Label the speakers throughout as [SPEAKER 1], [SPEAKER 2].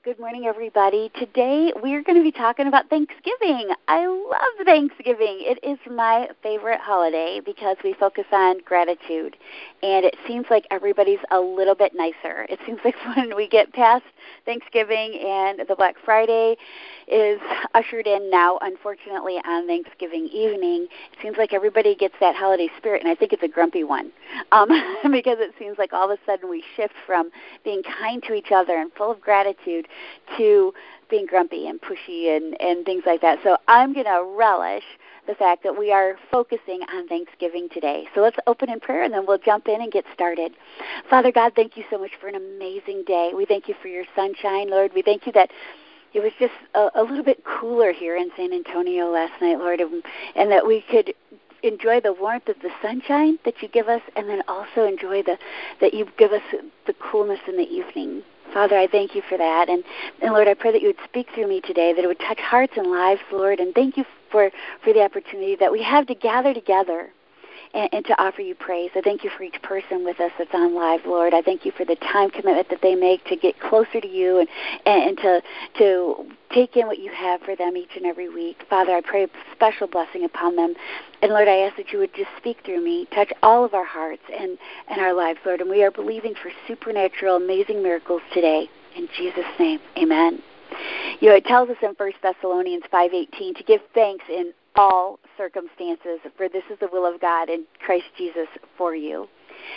[SPEAKER 1] Good morning, everybody. Today, we're going to be talking about Thanksgiving. I love Thanksgiving. It is my favorite holiday because we focus on gratitude, and it seems like everybody's a little bit nicer. It seems like when we get past Thanksgiving and the Black Friday is ushered in now, unfortunately, on Thanksgiving evening, it seems like everybody gets that holiday spirit, and I think it's a grumpy one because it seems like all of a sudden we shift from being kind to each other and full of gratitude to being grumpy and pushy and things like that. So I'm going to relish the fact that we are focusing on Thanksgiving today. So let's open in prayer, and then we'll jump in and get started. Father God, thank you so much for an amazing day. We thank you for your sunshine, Lord. We thank you that it was just a little bit cooler here in San Antonio last night, Lord, and that we could enjoy the warmth of the sunshine that you give us, and then also enjoy that you give us the coolness in the evening. Father, I thank you for that. And Lord, I pray that you would speak through me today, that it would touch hearts and lives, Lord. And thank you for the opportunity that we have to gather together and to offer you praise. I thank you for each person with us that's on live, Lord. I thank you for the time commitment that they make to get closer to you and to take in what you have for them each and every week. Father, I pray a special blessing upon them. And Lord, I ask that you would just speak through me, touch all of our hearts and our lives, Lord. And we are believing for supernatural, amazing miracles today. In Jesus' name, amen. You know, it tells us in 1 Thessalonians 5:18 to give thanks in all circumstances, for this is the will of God in Christ Jesus for you.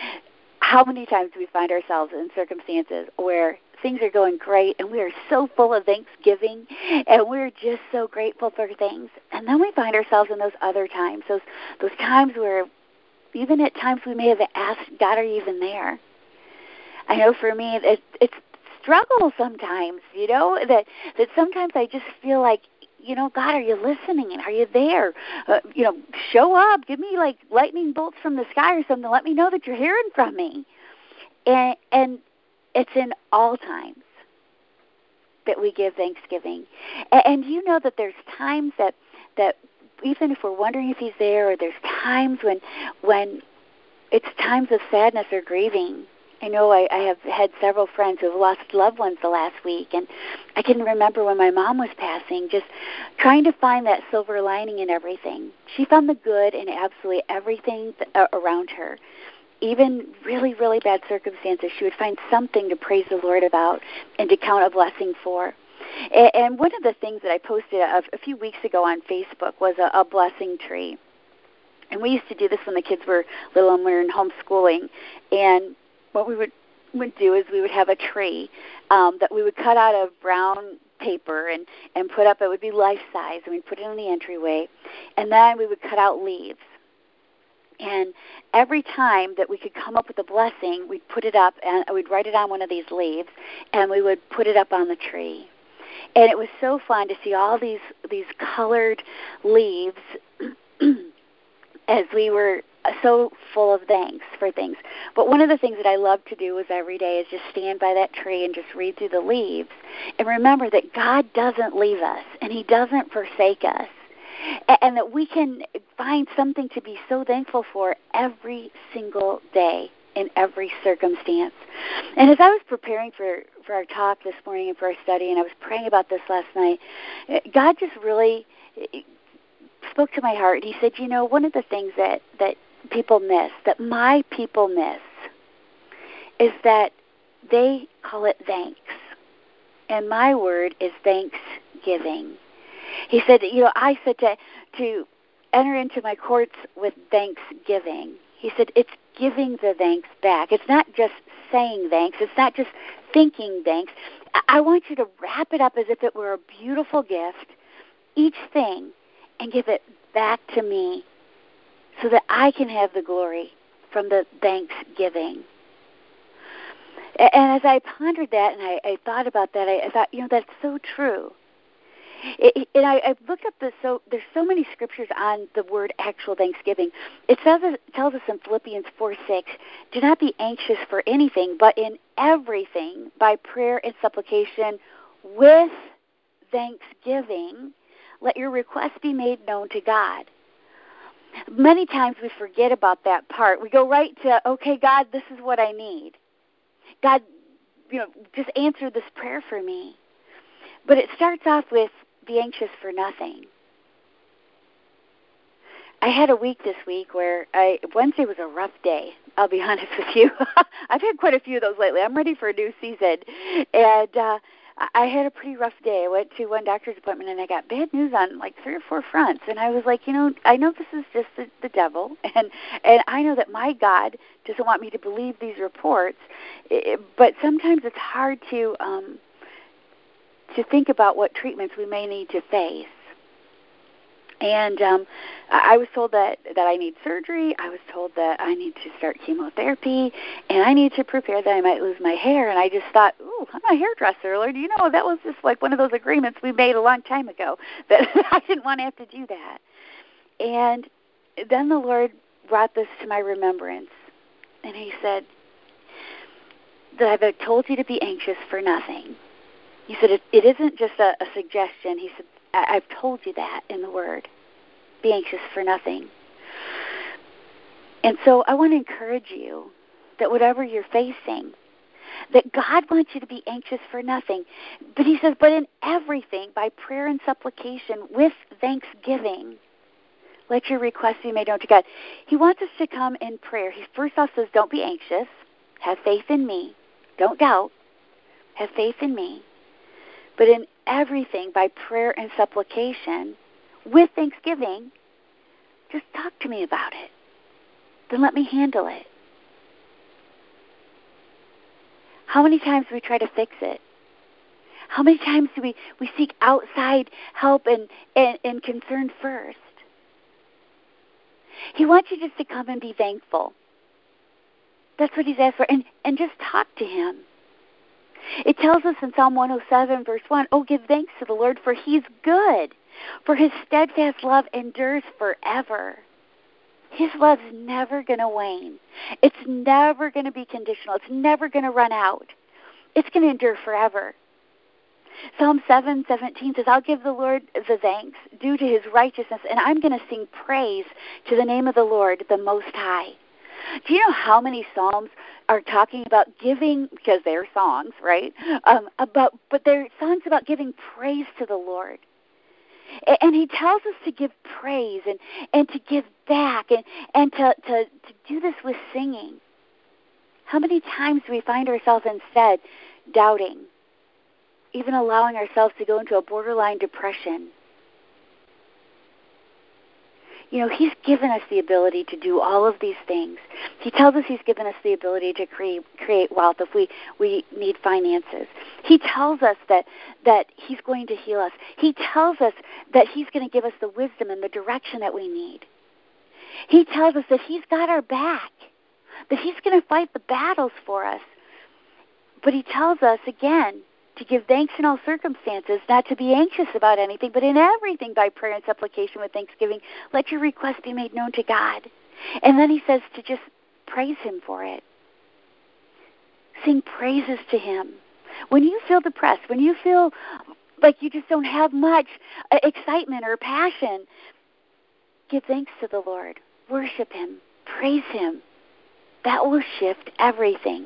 [SPEAKER 1] How many times do we find ourselves in circumstances where things are going great and we are so full of thanksgiving and we're just so grateful for things, and then we find ourselves in those other times, those times where even at times we may have asked, God, are you even there? I know for me it's struggle sometimes, you know, that sometimes I just feel like, you know, God, are you listening? And are you there? Show up. Give me like lightning bolts from the sky or something. Let me know that you're hearing from me. And it's in all times that we give thanksgiving. And you know that there's times that even if we're wondering if he's there, or there's times when it's times of sadness or grieving. I know I have had several friends who have lost loved ones the last week, and I can remember when my mom was passing, just trying to find that silver lining in everything. She found the good in absolutely everything around her. Even really, really bad circumstances, she would find something to praise the Lord about and to count a blessing for. And one of the things that I posted a few weeks ago on Facebook was a blessing tree. And we used to do this when the kids were little and we were in homeschooling. And what we would do is we would have a tree that we would cut out of brown paper and put up. It would be life size, and we'd put it in the entryway. And then we would cut out leaves. And every time that we could come up with a blessing, we'd put it up, and we'd write it on one of these leaves, and we would put it up on the tree. And it was so fun to see all these colored leaves as we were so full of thanks for things. But one of the things that I love to do is every day is just stand by that tree and just read through the leaves and remember that God doesn't leave us and he doesn't forsake us, and that we can find something to be so thankful for every single day in every circumstance. And as I was preparing for our talk this morning and for our study, and I was praying about this last night, God just really spoke to my heart. He said, you know, one of the things that people miss, that my people miss, is that they call it thanks. And my word is thanksgiving. He said, you know, I said to enter into my courts with thanksgiving. He said, it's giving the thanks back. It's not just saying thanks. It's not just thinking thanks. I want you to wrap it up as if it were a beautiful gift, each thing, and give it back to me so that I can have the glory from the thanksgiving. And as I pondered that and I thought about that, I thought, you know, that's so true. And I looked up this, so there's so many scriptures on the word actual thanksgiving. It tells us in Philippians 4:6, do not be anxious for anything, but in everything, by prayer and supplication, with thanksgiving, let your requests be made known to God. Many times we forget about that part. We go right to, okay, God, this is what I need. God, you know, just answer this prayer for me. But it starts off with be anxious for nothing. I had a week this week where Wednesday was a rough day. I'll be honest with you. I've had quite a few of those lately. I'm ready for a new season. And I had a pretty rough day. I went to one doctor's appointment, and I got bad news on like 3 or 4 fronts. And I was like, I know this is just the devil, and I know that my God doesn't want me to believe these reports. But sometimes it's hard to think about what treatments we may need to face. And I was told that I need surgery. I was told that I need to start chemotherapy, and I need to prepare that I might lose my hair. And I just thought, ooh, I'm a hairdresser, Lord. That was just like one of those agreements we made a long time ago that I didn't want to have to do that. And then the Lord brought this to my remembrance, and He said that I've told you to be anxious for nothing. He said it isn't just a suggestion. He said, I've told you that in the Word. Be anxious for nothing. And so I want to encourage you that whatever you're facing, that God wants you to be anxious for nothing. But He says, but in everything, by prayer and supplication, with thanksgiving, let your requests be made known to God. He wants us to come in prayer. He first off says, don't be anxious. Have faith in me. Don't doubt. Have faith in me. But in everything, by prayer and supplication, with thanksgiving, just talk to me about it. Then let me handle it. How many times do we try to fix it? How many times do we seek outside help and concern first? He wants you just to come and be thankful. That's what He's asked for. And just talk to Him. It tells us in Psalm 107, verse 1, oh, give thanks to the Lord, for He's good, for His steadfast love endures forever. His love's never going to wane. It's never going to be conditional. It's never going to run out. It's going to endure forever. Psalm 7:17 says, I'll give the Lord the thanks due to His righteousness, and I'm going to sing praise to the name of the Lord, the Most High. Do you know how many psalms are talking about giving, because they're songs, right? But they're songs about giving praise to the Lord. And He tells us to give praise and to give back and to do this with singing. How many times do we find ourselves instead doubting, even allowing ourselves to go into a borderline depression? He's given us the ability to do all of these things. He tells us He's given us the ability to create wealth if we need finances. He tells us that He's going to heal us. He tells us that He's going to give us the wisdom and the direction that we need. He tells us that He's got our back, that He's going to fight the battles for us. But He tells us, again, to give thanks in all circumstances, not to be anxious about anything, but in everything by prayer and supplication with thanksgiving, let your requests be made known to God. And then He says to just praise Him for it. Sing praises to Him. When you feel depressed, when you feel like you just don't have much excitement or passion, give thanks to the Lord. Worship Him. Praise Him. That will shift everything.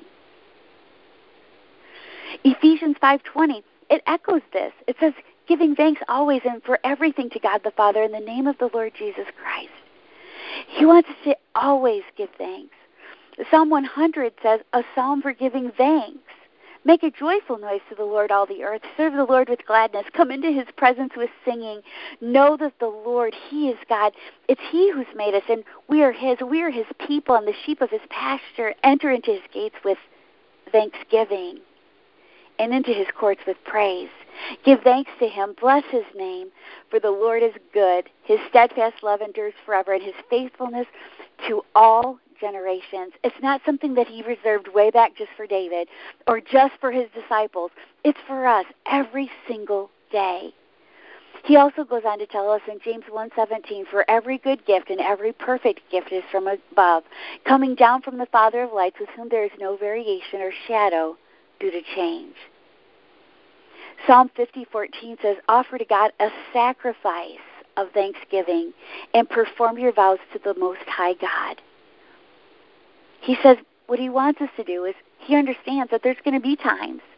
[SPEAKER 1] Ephesians 5:20, it echoes this. It says, giving thanks always and for everything to God the Father in the name of the Lord Jesus Christ. He wants us to always give thanks. Psalm 100 says, a psalm for giving thanks. Make a joyful noise to the Lord, all the earth. Serve the Lord with gladness. Come into His presence with singing. Know that the Lord, He is God. It's He who's made us, and we are His. We are His people and the sheep of His pasture. Enter into His gates with thanksgiving and into His courts with praise. Give thanks to Him. Bless His name, for the Lord is good. His steadfast love endures forever, and His faithfulness to all generations. It's not something that He reserved way back just for David or just for His disciples. It's for us every single day. He also goes on to tell us in James 1:17, for every good gift and every perfect gift is from above, coming down from the Father of lights, with whom there is no variation or shadow due to change. Psalm 50:14 says, offer to God a sacrifice of thanksgiving and perform your vows to the Most High God. He says what He wants us to do is He understands that there's going to be times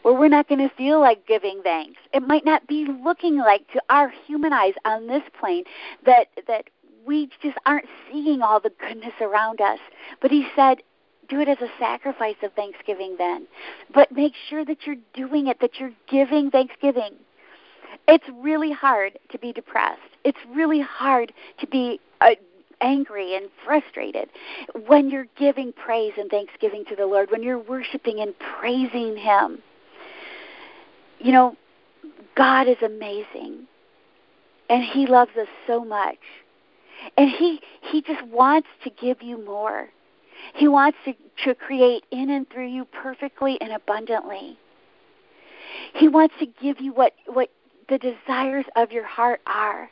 [SPEAKER 1] where we're not going to feel like giving thanks. It might not be looking like, to our human eyes on this plane, that we just aren't seeing all the goodness around us. But he said, do it as a sacrifice of thanksgiving then. But make sure that you're doing it, that you're giving thanksgiving. It's really hard to be depressed. It's really hard to be angry and frustrated when you're giving praise and thanksgiving to the Lord, when you're worshiping and praising Him. You know, God is amazing, and He loves us so much. And He just wants to give you more. He wants to create in and through you perfectly and abundantly. He wants to give you what the desires of your heart are.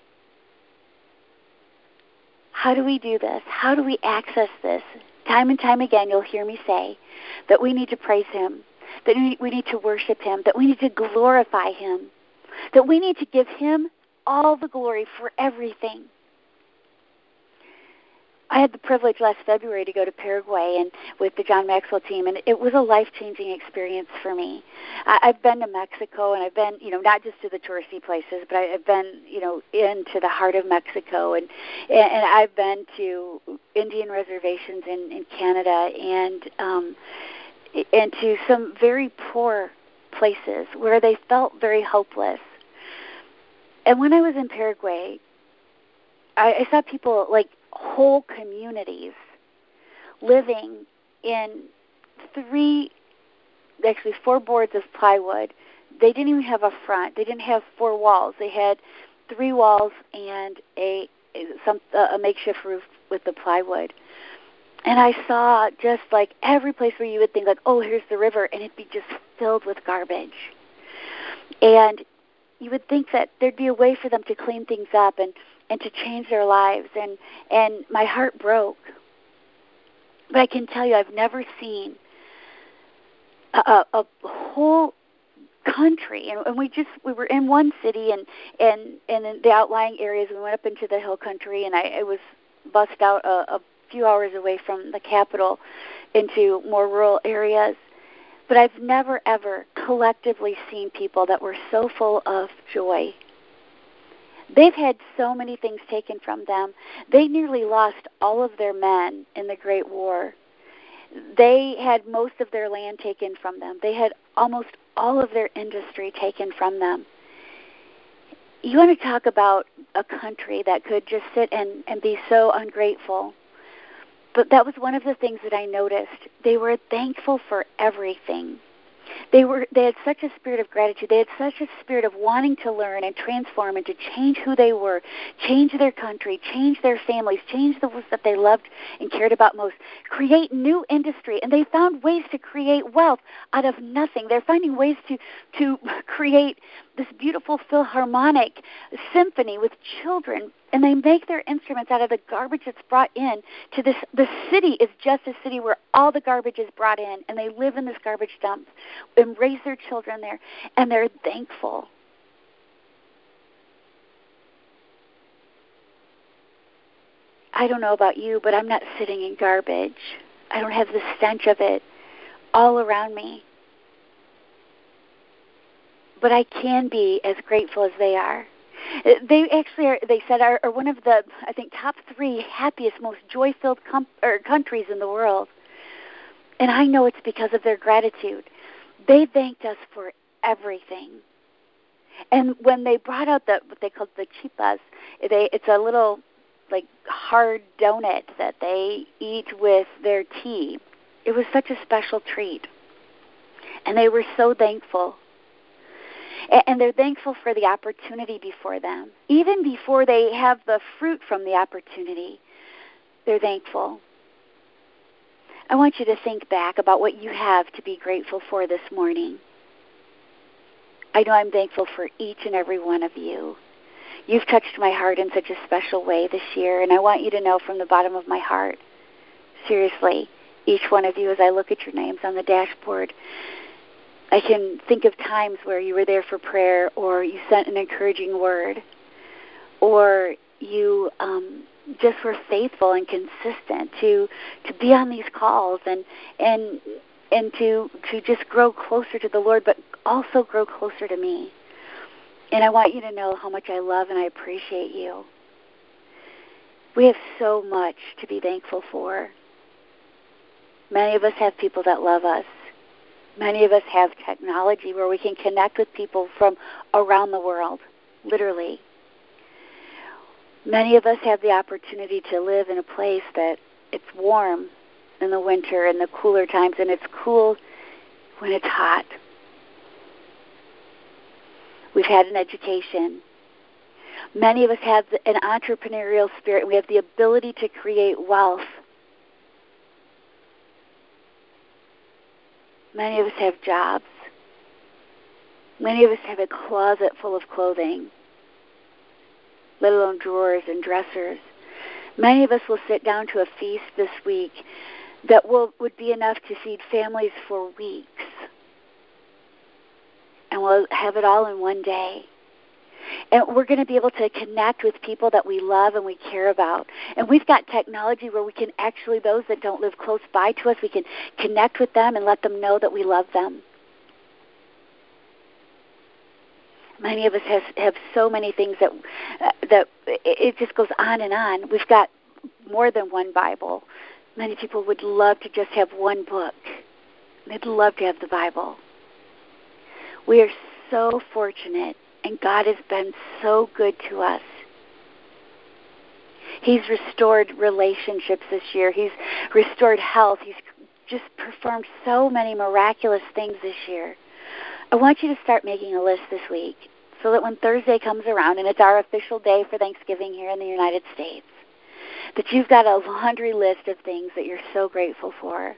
[SPEAKER 1] How do we do this? How do we access this? Time and time again, you'll hear me say that we need to praise Him, that we need to worship Him, that we need to glorify Him, that we need to give Him all the glory for everything. I had the privilege last February to go to Paraguay and with the John Maxwell team, and it was a life-changing experience for me. I've been to Mexico, and I've been, not just to the touristy places, but I've been, into the heart of Mexico, and I've been to Indian reservations in Canada, and to some very poor places where they felt very hopeless. And when I was in Paraguay, I saw people, like whole communities, living in 4 boards of plywood. They didn't even have a front. They didn't have 4 walls. They had 3 walls and a makeshift roof with the plywood. And I saw just like every place where you would think like, oh, here's the river, and it'd be just filled with garbage. And you would think that there'd be a way for them to clean things up and to change their lives. And my heart broke. But I can tell you, I've never seen a whole country. And we were in one city and in the outlying areas. We went up into the hill country, and I was bussed out a few hours away from the capital into more rural areas. But I've never, ever collectively seen people that were so full of joy. They've had so many things taken from them. They nearly lost all of their men in the Great War. They had most of their land taken from them. They had almost all of their industry taken from them. You want to talk about a country that could just sit and be so ungrateful. But that was one of the things that I noticed. They were thankful for everything. They had such a spirit of gratitude. They had such a spirit of wanting to learn and transform and to change who they were, change their country, change their families, change the ones that they loved and cared about most, create new industry. And they found ways to create wealth out of nothing. They're finding ways to create this beautiful philharmonic symphony with children. And they make their instruments out of the garbage that's brought in to this. The city is just a city where all the garbage is brought in, and they live in this garbage dump and raise their children there, and they're thankful. I don't know about you, but I'm not sitting in garbage. I don't have the stench of it all around me. But I can be as grateful as they are. They actually are, they said, are one of the, I think, top 3 happiest, most joy-filled countries in the world. And I know it's because of their gratitude. They thanked us for everything. And when they brought out what they called the chipas, it's a little, like, hard donut that they eat with their tea. It was such a special treat. And they were so thankful. And they're thankful for the opportunity before them. Even before they have the fruit from the opportunity, they're thankful. I want you to think back about what you have to be grateful for this morning. I know I'm thankful for each and every one of you. You've touched my heart in such a special way this year, and I want you to know from the bottom of my heart, seriously, each one of you, as I look at your names on the dashboard, I can think of times where you were there for prayer, or you sent an encouraging word, or you just were faithful and consistent to be on these calls and and to just grow closer to the Lord, but also grow closer to me. And I want you to know how much I love and I appreciate you. We have so much to be thankful for. Many of us have people that love us. Many of us have technology where we can connect with people from around the world, literally. Many of us have the opportunity to live in a place that it's warm in the winter and the cooler times, and it's cool when it's hot. We've had an education. Many of us have an entrepreneurial spirit. We have the ability to create wealth. Many of us have jobs. Many of us have a closet full of clothing, let alone drawers and dressers. Many of us will sit down to a feast this week that would be enough to feed families for weeks. And we'll have it all in one day. And we're going to be able to connect with people that we love and we care about. And we've got technology where we can actually, those that don't live close by to us, we can connect with them and let them know that we love them. Many of us have so many things that it just goes on and on. We've got more than one Bible. Many people would love to just have one book. They'd love to have the Bible. We are so fortunate, and God has been so good to us. He's restored relationships this year. He's restored health. He's just performed so many miraculous things this year. I want you to start making a list this week so that when Thursday comes around, and it's our official day for Thanksgiving here in the United States, that you've got a laundry list of things that you're so grateful for.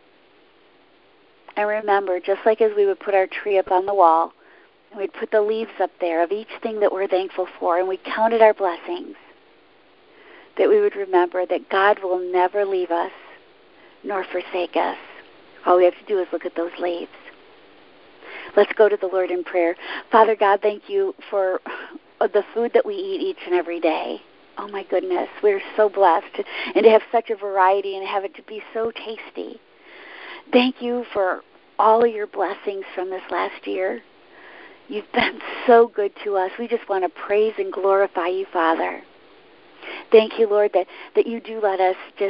[SPEAKER 1] And remember, just like as we would put our tree up on the wall, and we'd put the leaves up there of each thing that we're thankful for, and we counted our blessings, that we would remember that God will never leave us nor forsake us. All we have to do is look at those leaves. Let's go to the Lord in prayer. Father God, thank you for the food that we eat each and every day. Oh my goodness, we're so blessed, and to have such a variety and have it to be so tasty. Thank you for all of your blessings from this last year. You've been so good to us. We just want to praise and glorify you, Father. Thank you, Lord, that you do let us just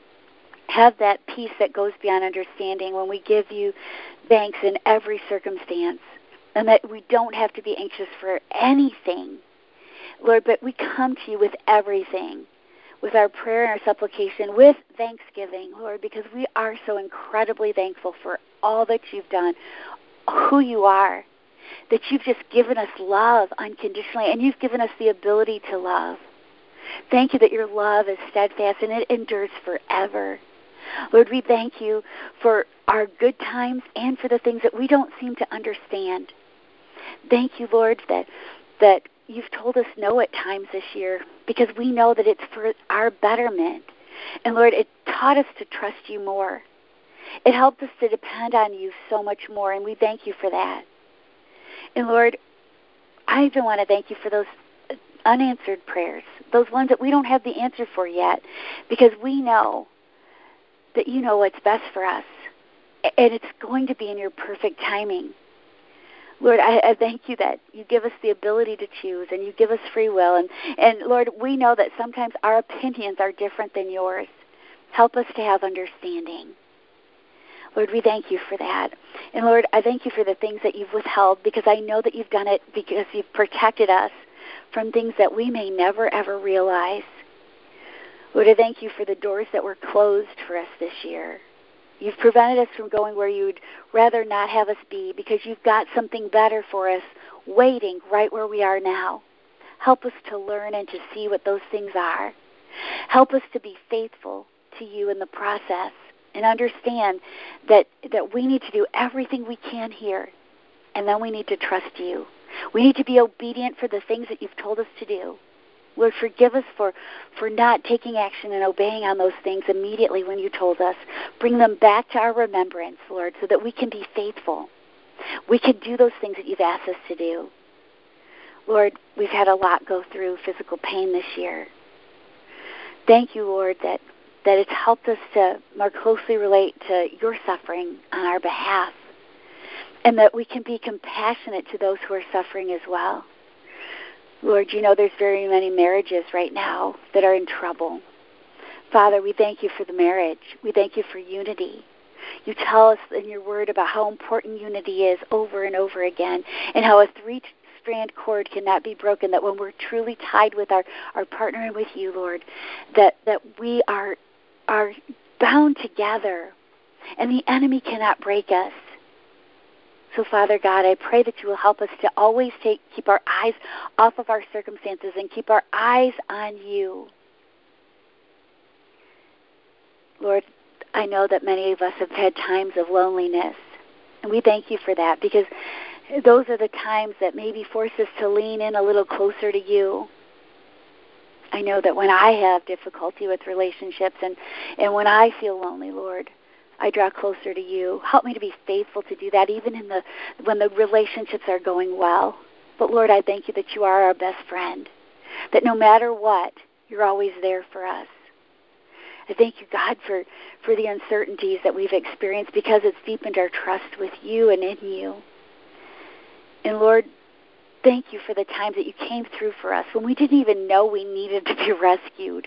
[SPEAKER 1] have that peace that goes beyond understanding when we give you thanks in every circumstance, and that we don't have to be anxious for anything, Lord, but we come to you with everything, with our prayer and our supplication, with thanksgiving, Lord, because we are so incredibly thankful for all that you've done, who you are, that you've just given us love unconditionally, and you've given us the ability to love. Thank you that your love is steadfast and it endures forever. Lord, we thank you for our good times and for the things that we don't seem to understand. Thank you, Lord, that you've told us no at times this year, because we know that it's for our betterment. And Lord, it taught us to trust you more. It helped us to depend on you so much more, and we thank you for that. And Lord, I even want to thank you for those unanswered prayers, those ones that we don't have the answer for yet, because we know that you know what's best for us, and it's going to be in your perfect timing. Lord, I thank you that you give us the ability to choose, and you give us free will. And Lord, we know that sometimes our opinions are different than yours. Help us to have understanding. Lord, we thank you for that. And Lord, I thank you for the things that you've withheld, because I know that you've done it because you've protected us from things that we may never, ever realize. Lord, I thank you for the doors that were closed for us this year. You've prevented us from going where you'd rather not have us be, because you've got something better for us waiting right where we are now. Help us to learn and to see what those things are. Help us to be faithful to you in the process, and understand that we need to do everything we can here, and then we need to trust you. We need to be obedient for the things that you've told us to do. Lord, forgive us for not taking action and obeying on those things immediately when you told us. Bring them back to our remembrance, Lord, so that we can be faithful. We can do those things that you've asked us to do. Lord, we've had a lot go through physical pain this year. Thank you, Lord, that that it's helped us to more closely relate to your suffering on our behalf, and that we can be compassionate to those who are suffering as well. Lord, you know there's very many marriages right now that are in trouble. Father, we thank you for the marriage. We thank you for unity. You tell us in your word about how important unity is over and over again, and how a three-strand cord cannot be broken, that when we're truly tied with our partner and with you, Lord, that we are bound together, and the enemy cannot break us. So, Father God, I pray that you will help us to always keep our eyes off of our circumstances and keep our eyes on you. Lord, I know that many of us have had times of loneliness, and we thank you for that, because those are the times that maybe force us to lean in a little closer to you. I know that when I have difficulty with relationships and when I feel lonely, Lord, I draw closer to you. Help me to be faithful to do that, even when the relationships are going well. But Lord, I thank you that you are our best friend, that no matter what, you're always there for us. I thank you, God, for the uncertainties that we've experienced, because it's deepened our trust with you and in you. And Lord, thank you for the times that you came through for us when we didn't even know we needed to be rescued.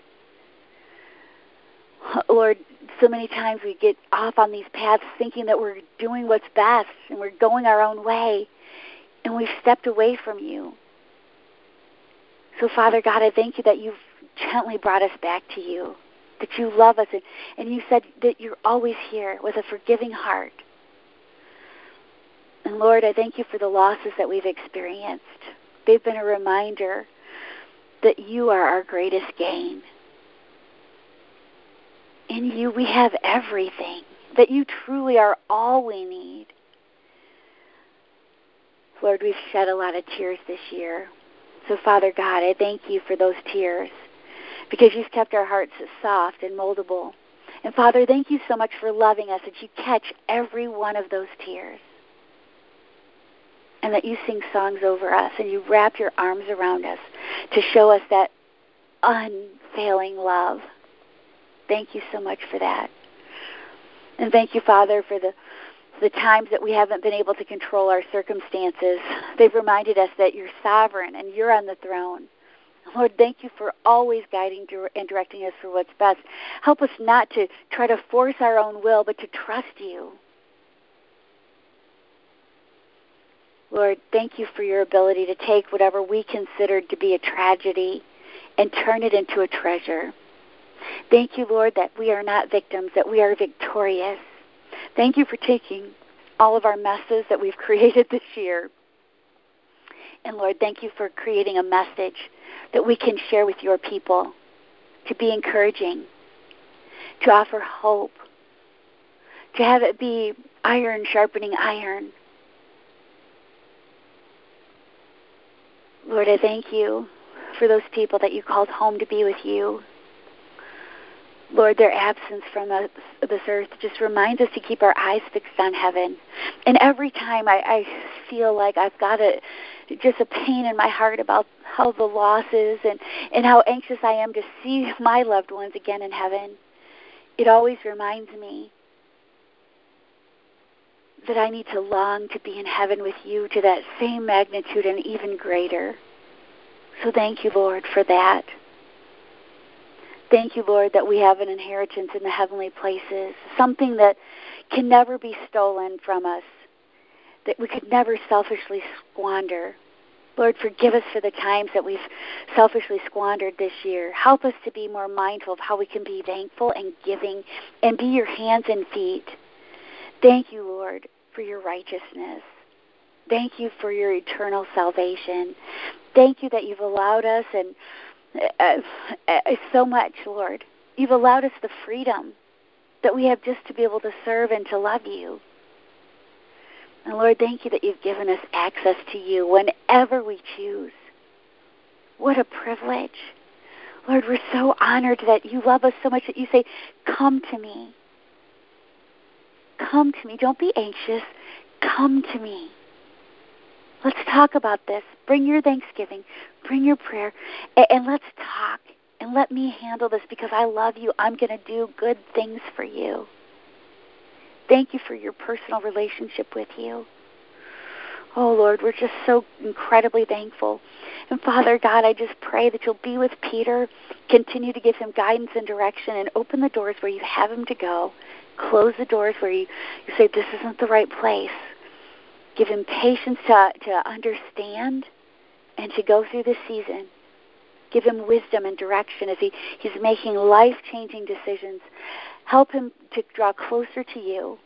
[SPEAKER 1] Lord, so many times we get off on these paths thinking that we're doing what's best and we're going our own way, and we've stepped away from you. So, Father God, I thank you that you've gently brought us back to you, that you love us, and you said that you're always here with a forgiving heart. And Lord, I thank you for the losses that we've experienced. They've been a reminder that you are our greatest gain. In you we have everything, that you truly are all we need. Lord, we've shed a lot of tears this year. So, Father God, I thank you for those tears, because you've kept our hearts soft and moldable. And, Father, thank you so much for loving us, that you catch every one of those tears, and that you sing songs over us, and you wrap your arms around us to show us that unfailing love. Thank you so much for that. And thank you, Father, for the times that we haven't been able to control our circumstances. They've reminded us that you're sovereign and you're on the throne. Lord, thank you for always guiding and directing us for what's best. Help us not to try to force our own will, but to trust you. Lord, thank you for your ability to take whatever we considered to be a tragedy and turn it into a treasure. Thank you, Lord, that we are not victims, that we are victorious. Thank you for taking all of our messes that we've created this year. And Lord, thank you for creating a message that we can share with your people, to be encouraging, to offer hope, to have it be iron sharpening iron. Lord, I thank you for those people that you called home to be with you. Lord, their absence from this earth just reminds us to keep our eyes fixed on heaven. And every time I feel like I've got just a pain in my heart about how the loss is and how anxious I am to see my loved ones again in heaven, it always reminds me that I need to long to be in heaven with you to that same magnitude and even greater. So thank you, Lord, for that. Thank you, Lord, that we have an inheritance in the heavenly places, something that can never be stolen from us, that we could never selfishly squander. Lord, forgive us for the times that we've selfishly squandered this year. Help us to be more mindful of how we can be thankful and giving and be your hands and feet. Thank you, Lord, for your righteousness. Thank you for your eternal salvation. Thank you that you've allowed us and so much, Lord. You've allowed us the freedom that we have just to be able to serve and to love you. And Lord, thank you that you've given us access to you whenever we choose. What a privilege. Lord, we're so honored that you love us so much that you say, come to me. Come to me. Don't be anxious. Come to me. Let's talk about this. Bring your thanksgiving. Bring your prayer. And let's talk. and let me handle this because I love you. I'm going to do good things for you. Thank you for your personal relationship with you. Oh, Lord, we're just so incredibly thankful. And Father God, I just pray that you'll be with Peter, continue to give him guidance and direction, and open the doors where you have him to go. Close the doors where you say this isn't the right place. Give him patience to understand and to go through this season. Give him wisdom and direction as he's making life-changing decisions. Help him to draw closer to you.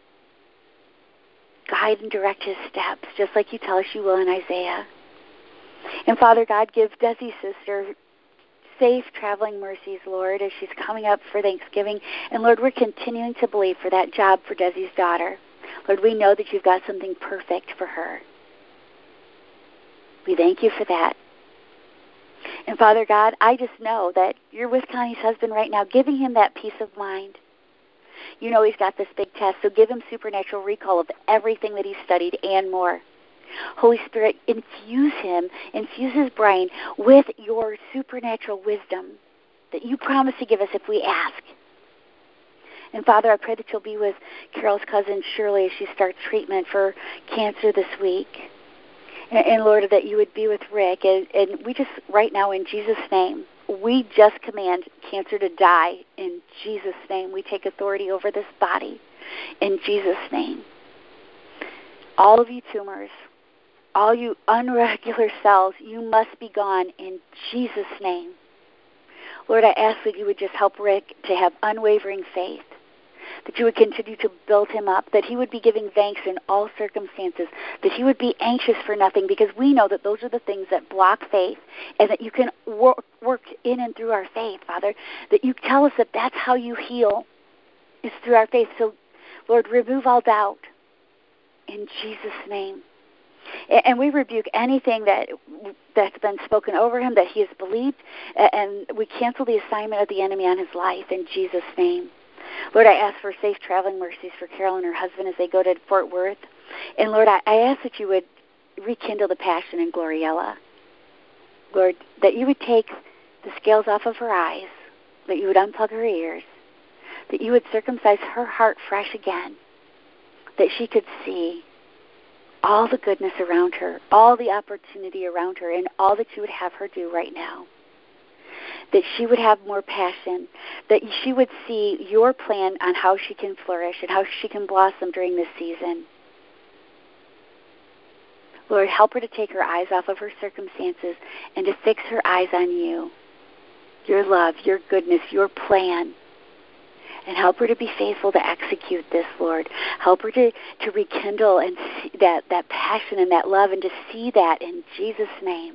[SPEAKER 1] Guide and direct his steps, just like you tell us you will in Isaiah. And Father God, give Desi's sister safe traveling mercies, Lord, as she's coming up for Thanksgiving. And Lord, we're continuing to believe for that job for Desi's daughter. Lord, we know that you've got something perfect for her. We thank you for that. And Father God, I just know that you're with Connie's husband right now, giving him that peace of mind. You know he's got this big test, so give him supernatural recall of everything that he's studied and more. Holy Spirit, infuse his brain with your supernatural wisdom that you promise to give us if we ask. And Father, I pray that you'll be with Carol's cousin Shirley as she starts treatment for cancer this week. And Lord, that you would be with Rick. And we just, right now, in Jesus' name, we just command cancer to die in Jesus' name. We take authority over this body in Jesus' name. All of you tumors, all you unregular cells, you must be gone in Jesus' name. Lord, I ask that you would just help Rick to have unwavering faith, that you would continue to build him up, that he would be giving thanks in all circumstances, that he would be anxious for nothing, because we know that those are the things that block faith, and that you can work in and through our faith, Father, that you tell us that that's how you heal, is through our faith. So, Lord, remove all doubt in Jesus' name. And we rebuke anything that's been spoken over him, that he has believed, and we cancel the assignment of the enemy on his life in Jesus' name. Lord, I ask for safe traveling mercies for Carol and her husband as they go to Fort Worth. And Lord, I ask that you would rekindle the passion in Gloriella. Lord, that you would take the scales off of her eyes, that you would unplug her ears, that you would circumcise her heart fresh again, that she could see all the goodness around her, all the opportunity around her, and all that you would have her do right now. That she would have more passion, that she would see your plan on how she can flourish and how she can blossom during this season. Lord, help her to take her eyes off of her circumstances and to fix her eyes on you, your love, your goodness, your plan. And help her to be faithful to execute this, Lord. Help her to rekindle and see that passion and that love, and to see that in Jesus' name.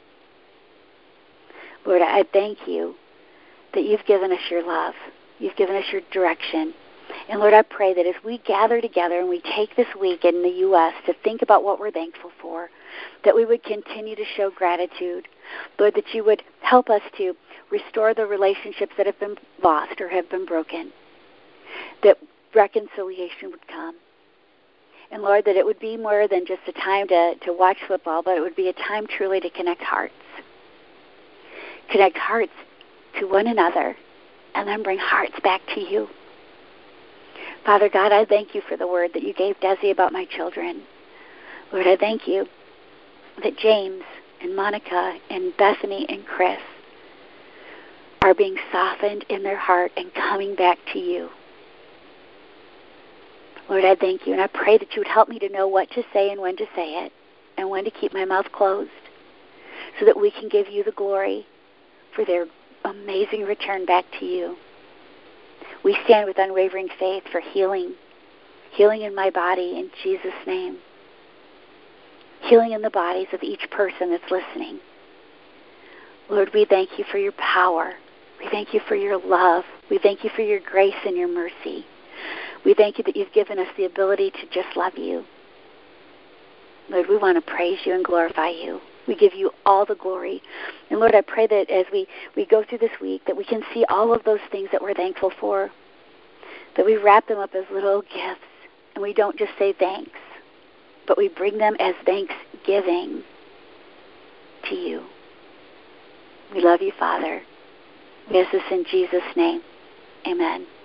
[SPEAKER 1] Lord, I thank you that you've given us your love. You've given us your direction. And Lord, I pray that as we gather together and we take this week in the U.S. to think about what we're thankful for, that we would continue to show gratitude. Lord, that you would help us to restore the relationships that have been lost or have been broken, that reconciliation would come. And Lord, that it would be more than just a time to watch football, but it would be a time truly to connect hearts. Connect hearts to one another, and then bring hearts back to you. Father God, I thank you for the word that you gave Desi about my children. Lord, I thank you that James and Monica and Bethany and Chris are being softened in their heart and coming back to you. Lord, I thank you, and I pray that you would help me to know what to say and when to say it, and when to keep my mouth closed, so that we can give you the glory for their amazing return back to you. We stand with unwavering faith for healing in my body in Jesus' name, healing in the bodies of each person that's listening. Lord, we thank you for your power. We thank you for your love. We thank you for your grace and your mercy. We thank you that you've given us the ability to just love you. Lord, we want to praise you and glorify you. We give you all the glory. And Lord, I pray that as we go through this week, that we can see all of those things that we're thankful for, that we wrap them up as little gifts, and we don't just say thanks, but we bring them as thanksgiving to you. We love you, Father. We ask this in Jesus' name. Amen.